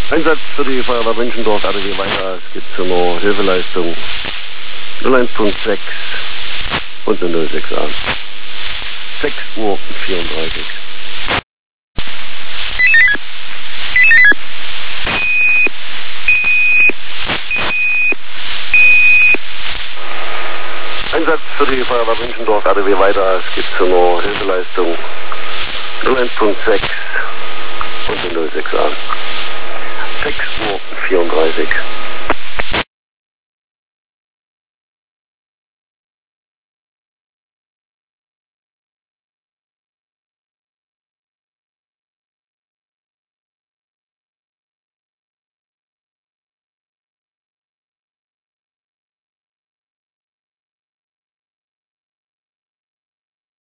Einsatz für die Feuerwehr Münchendorf, RTW weiter, es gibt zu einer Hilfeleistung 01.6 und eine 06 an. 6:34 Uhr. Einsatz für die Feuerwehr Münchendorf, RTW weiter, es gibt zu einer Hilfeleistung 01.6 und eine 06 an. 6:34 Uhr.